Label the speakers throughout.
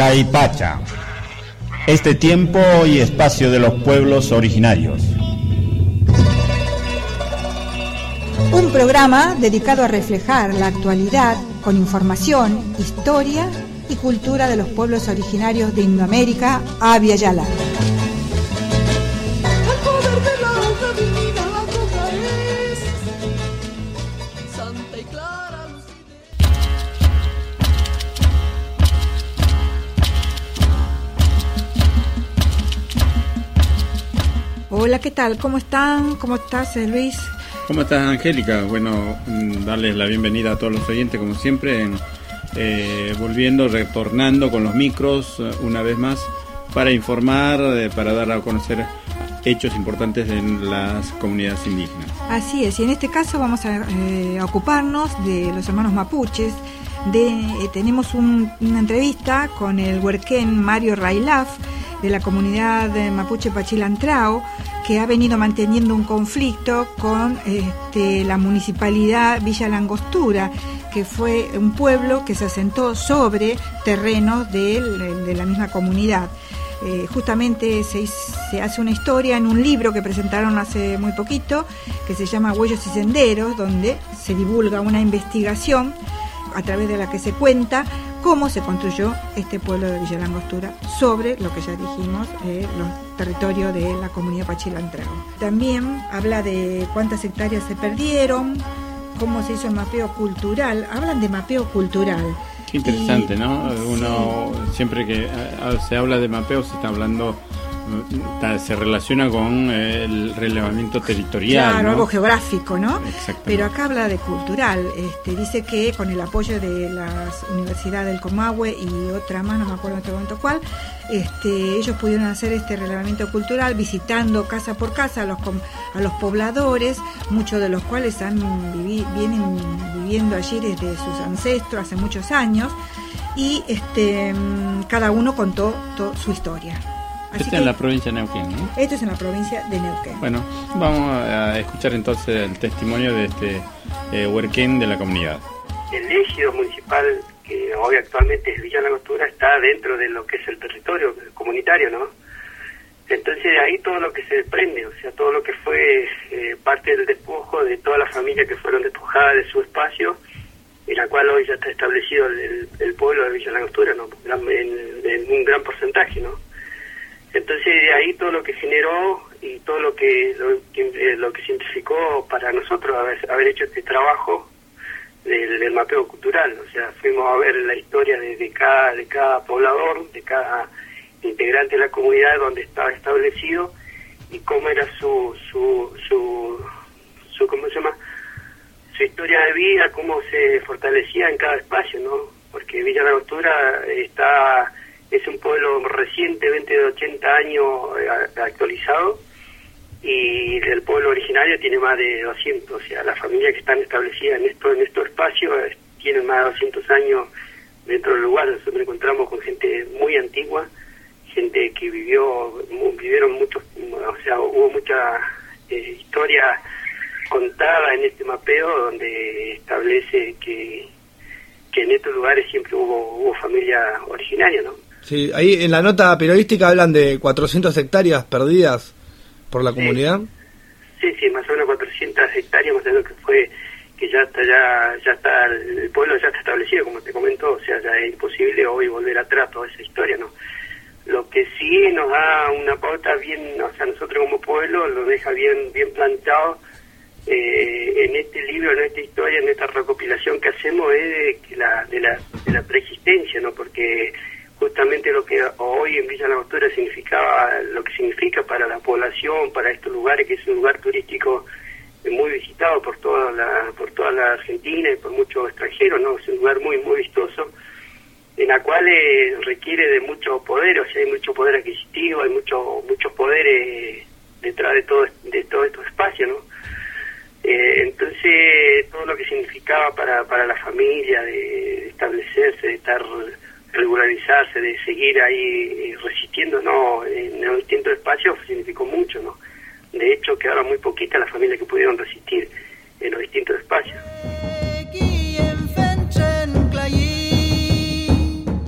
Speaker 1: Caipacha, este tiempo y espacio de los pueblos originarios.
Speaker 2: Un programa dedicado a reflejar la actualidad con información, historia y cultura de los pueblos originarios de Indoamérica, Abya Yala. Hola, ¿qué tal? ¿Cómo están? ¿Cómo estás, Luis?
Speaker 3: ¿Cómo estás, Angélica? Bueno, darles la bienvenida a todos los oyentes, como siempre, retornando con los micros una vez más para informar, para dar a conocer hechos importantes en las comunidades indígenas.
Speaker 2: Así es, y en este caso vamos a ocuparnos de los hermanos mapuches. Tenemos una entrevista con el huerquén Mario Railaf, de la comunidad de mapuche Pachilantrao, que ha venido manteniendo un conflicto con la municipalidad Villa Langostura, que fue un pueblo que se asentó sobre terrenos de la misma comunidad. Justamente se hace una historia en un libro que presentaron hace muy poquito, que se llama Huellos y Senderos, donde se divulga una investigación a través de la que se cuenta cómo se construyó este pueblo de Villa Langostura sobre lo que ya dijimos, los territorios de la comunidad Pachilantrao. También habla de cuántas hectáreas se perdieron, cómo se hizo el mapeo cultural. Hablan de mapeo cultural.
Speaker 3: Qué interesante, ¿no? Uno, sí, siempre que se habla de mapeo se está hablando, se relaciona con el relevamiento territorial,
Speaker 2: claro,
Speaker 3: ¿no?
Speaker 2: Algo geográfico, ¿no?
Speaker 3: Exactamente.
Speaker 2: Pero acá habla de cultural. Dice que con el apoyo de las universidades del Comahue y otra más, no me acuerdo en este momento cuál, ellos pudieron hacer este relevamiento cultural visitando casa por casa a los pobladores, muchos de los cuales vienen viviendo allí desde sus ancestros hace muchos años, y cada uno contó su historia.
Speaker 3: Esto es en la provincia de Neuquén, ¿no?
Speaker 2: Esto es en la provincia de Neuquén.
Speaker 3: Bueno, vamos a escuchar entonces el testimonio de este huerquén de la comunidad.
Speaker 4: El ejido municipal, que hoy actualmente es Villa Langostura, está dentro de lo que es el territorio comunitario, ¿no? Entonces ahí todo lo que se desprende, o sea, todo lo que fue parte del despojo de todas las familias que fueron despojadas de su espacio, en la cual hoy ya está establecido el pueblo de Villa Langostura, ¿no? En un gran porcentaje, ¿no? Entonces de ahí todo lo que generó y todo lo que significó para nosotros haber hecho este trabajo del mapeo cultural. O sea, fuimos a ver la historia de cada poblador, de cada integrante de la comunidad donde estaba establecido y cómo era su ¿cómo se llama? Su historia de vida, cómo se fortalecía en cada espacio, ¿no? Porque Villa Langostura es un pueblo recientemente de 80 años actualizado, y el pueblo originario tiene más de 200, o sea, las familias que están establecidas en estos espacios tienen más de 200 años dentro del lugar. Nosotros nos encontramos con gente muy antigua, gente que vivieron muchos, o sea, hubo mucha historia contada en este mapeo donde establece que en estos lugares siempre hubo familia originaria, ¿no?
Speaker 5: Sí, ahí en la nota periodística hablan de 400 hectáreas perdidas por la comunidad.
Speaker 4: Sí, más o menos 400 hectáreas, más o menos que ya está, el pueblo ya está establecido, como te comentó, o sea, ya es imposible hoy volver atrás toda esa historia, ¿no? Lo que sí nos da una pauta bien, o sea, nosotros como pueblo lo deja bien planteado en este libro, en esta historia, en esta recopilación que hacemos, es de la preexistencia, ¿no? Porque justamente lo que hoy en Villa Langostura lo que significa para la población, para estos lugares, que es un lugar turístico muy visitado por toda la Argentina y por muchos extranjeros, ¿no? Es un lugar muy vistoso, en la cual requiere de mucho poder, o sea, hay mucho poder adquisitivo, hay muchos poderes detrás de todos estos espacios, ¿no? Entonces todo lo que significaba para la familia de establecerse, de estar regularizarse, de seguir ahí resistiendo, ¿no? En los distintos espacios significó mucho, ¿no? De hecho quedaron muy poquitas las familias que pudieron resistir en los distintos espacios.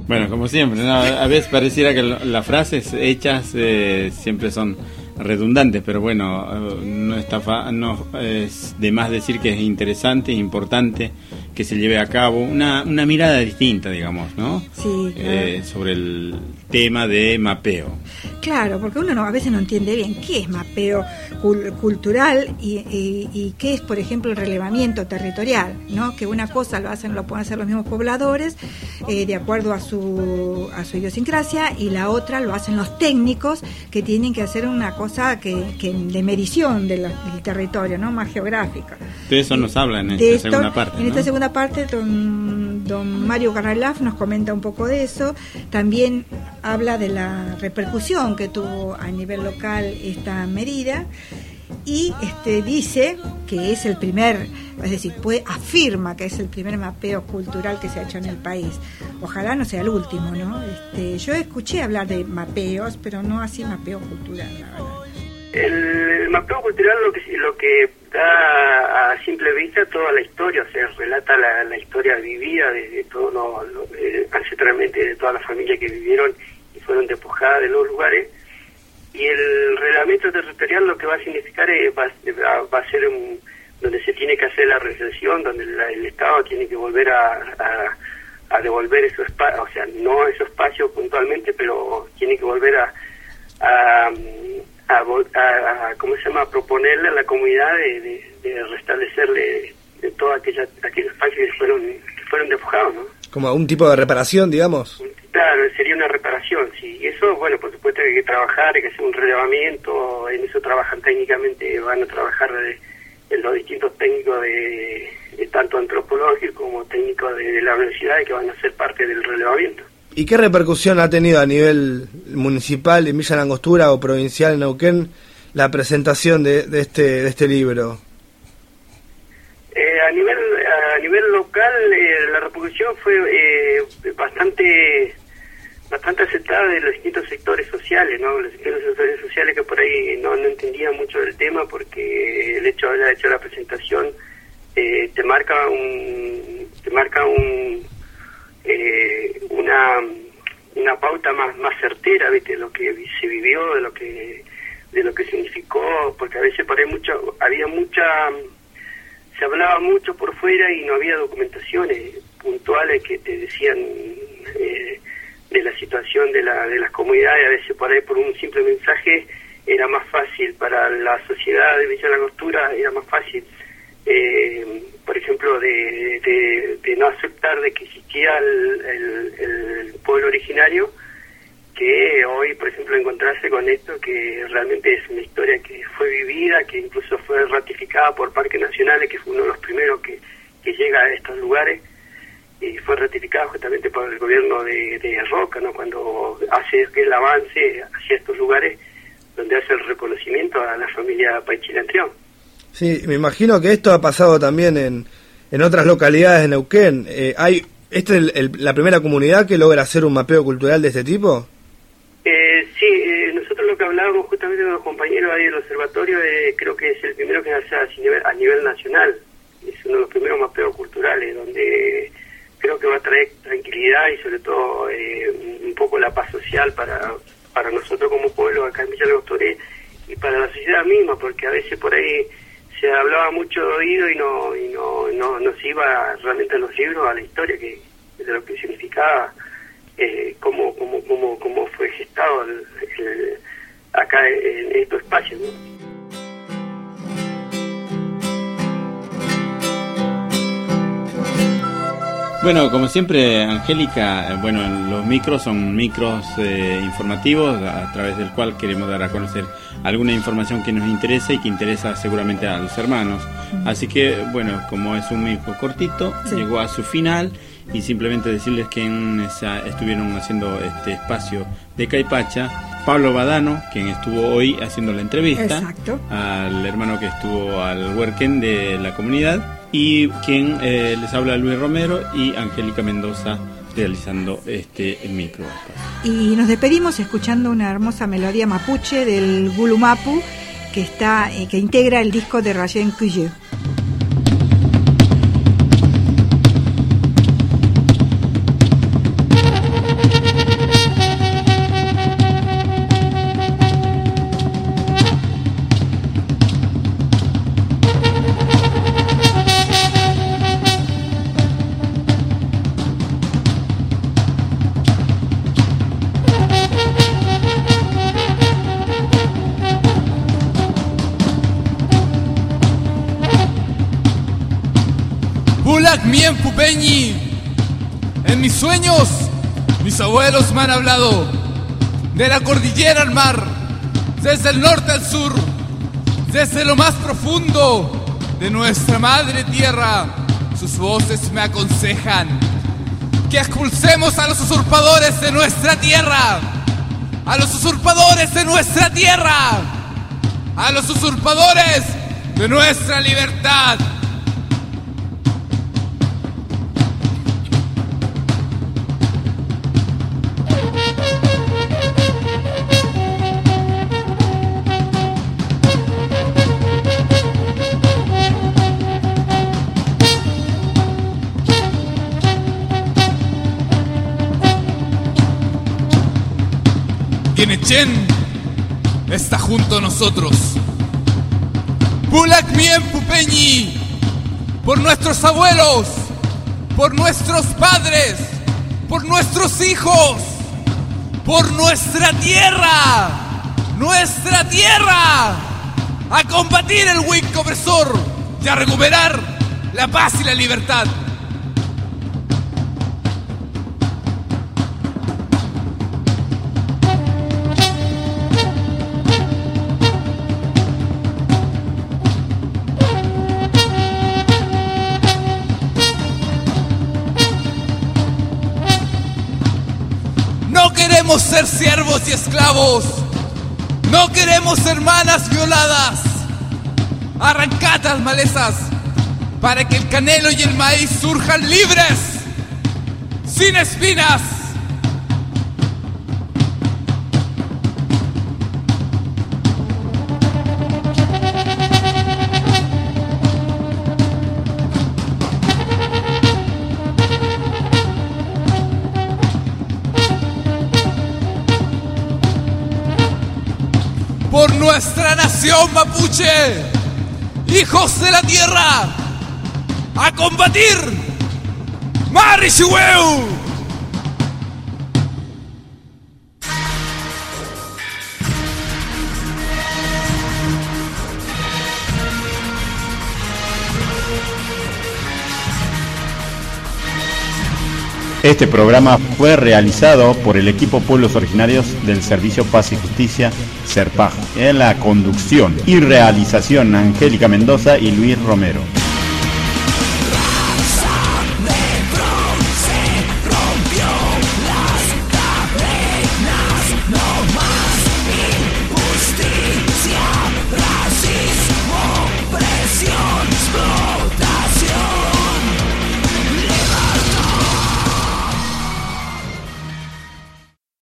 Speaker 3: Bueno, como siempre, ¿no? A veces pareciera que las frases hechas siempre son redundantes, pero bueno, no es de más decir que es interesante, es importante que se lleve a cabo una mirada distinta, digamos, ¿no?
Speaker 2: Sí, claro.
Speaker 3: Sobre el tema de mapeo.
Speaker 2: Claro, porque uno a veces no entiende bien qué es mapeo cultural y qué es, por ejemplo, el relevamiento territorial, ¿no? Que una cosa lo pueden hacer los mismos pobladores de acuerdo a su idiosincrasia, y la otra lo hacen los técnicos, que tienen que hacer una cosa que de medición del territorio, ¿no? Más geográfica.
Speaker 3: De eso nos habla en esta segunda parte,
Speaker 2: en
Speaker 3: ¿no?
Speaker 2: esta segunda parte, don Mario Railaf nos comenta un poco de eso. También habla de la repercusión que tuvo a nivel local esta medida, y dice que es el primer, es decir, afirma que es el primer mapeo cultural que se ha hecho en el país. Ojalá no sea el último, ¿no? Yo escuché hablar de mapeos, pero no así mapeo cultural, la verdad.
Speaker 4: El mapeo cultural lo que da a simple vista toda la historia, o sea, relata la historia vivida de todos ancestralmente, de todas las familias que vivieron y fueron despojadas de los lugares. Y el reglamento territorial lo que va a significar va a ser donde se tiene que hacer la recensión, donde el Estado tiene que volver a devolver esos espacios, o sea, no esos espacios puntualmente, pero tiene que volver a ¿cómo se llama?, proponerle a la comunidad de restablecerle de todos aquellos espacios que fueron despojados, ¿no?
Speaker 5: Como un tipo de reparación, digamos.
Speaker 4: Claro, sería una reparación, sí. Y eso, bueno, por supuesto hay que trabajar, hay que hacer un relevamiento, en eso trabajan técnicamente, van a trabajar los distintos técnicos de tanto antropológicos como técnicos de la universidad, que van a ser parte del relevamiento.
Speaker 5: ¿Y qué repercusión ha tenido a nivel municipal en Villa Langostura o provincial en Neuquén la presentación de este libro?
Speaker 4: A nivel local, la repercusión fue bastante aceptada de los distintos sectores sociales, ¿no? Los distintos sectores sociales que por ahí no entendían mucho del tema, porque el hecho de haber hecho la presentación te marca una pauta más certera, ¿viste? Lo que se vivió, de lo que significó, porque a veces por ahí se hablaba mucho por fuera y no había documentaciones puntuales que te decían de la situación de las comunidades. A veces por ahí, por un simple mensaje, era más fácil para la sociedad de Villa Langostura, era más fácil, por ejemplo, de no aceptar de que existía el pueblo originario, que hoy, por ejemplo, encontrarse con esto, que realmente es una historia que fue vivida, que incluso fue ratificada por Parques Nacionales, que fue uno de los primeros que llega a estos lugares, y fue ratificada justamente por el gobierno de Roca, ¿no? Cuando hace el avance hacia estos lugares, donde hace el reconocimiento a la familia Paichilantrión.
Speaker 5: Sí, me imagino que esto ha pasado también en otras localidades de Neuquén. ¿Esta es la primera comunidad que logra hacer un mapeo cultural de este tipo?
Speaker 4: Sí, nosotros lo que hablábamos justamente con los compañeros ahí del observatorio, creo que es el primero que hace a nivel nacional. Es uno de los primeros mapeos culturales, donde creo que va a traer tranquilidad y sobre todo un poco la paz social para nosotros como pueblo acá en Villa Langostura y para la sociedad misma, porque a veces por ahí se hablaba mucho de oído y no se iba realmente a los libros, a la historia de lo que significaba, cómo fue gestado acá en estos espacios, ¿no?
Speaker 3: Bueno, como siempre, Angélica, los micros son micros informativos a través del cual queremos dar a conocer alguna información que nos interesa y que interesa seguramente a los hermanos. Así que, como es un micro cortito, sí, llegó a su final, y simplemente decirles que estuvieron haciendo este espacio de Caipacha Pablo Badano, quien estuvo hoy haciendo la entrevista. Exacto. Al hermano que estuvo al Huerquén de la comunidad, y quien les habla, Luis Romero, y Angélica Mendoza realizando este micro.
Speaker 2: Y nos despedimos escuchando una hermosa melodía mapuche del Gulumapu, que integra el disco de Rayen Cuye.
Speaker 6: Pulak Mien Pupeñi. En mis sueños, mis abuelos me han hablado de la cordillera al mar, desde el norte al sur, desde lo más profundo de nuestra madre tierra. Sus voces me aconsejan que expulsemos a los usurpadores de nuestra tierra, a los usurpadores de nuestra tierra, a los usurpadores de nuestra libertad. Quenechen está junto a nosotros. Pulak Mien Pupeñi, por nuestros abuelos, por nuestros padres, por nuestros hijos, por nuestra tierra, a combatir el Wicca opresor y a recuperar la paz y la libertad. No queremos ser siervos y esclavos. No queremos hermanas violadas. Arrancad las malezas para que el canelo y el maíz surjan libres, sin espinas. Por nuestra nación mapuche, hijos de la tierra, a combatir. ¡Marishueu!
Speaker 1: Este programa fue realizado por el equipo Pueblos Originarios del Servicio Paz y Justicia, SERPAJ, en la conducción y realización Angélica Mendoza y Luis Romero.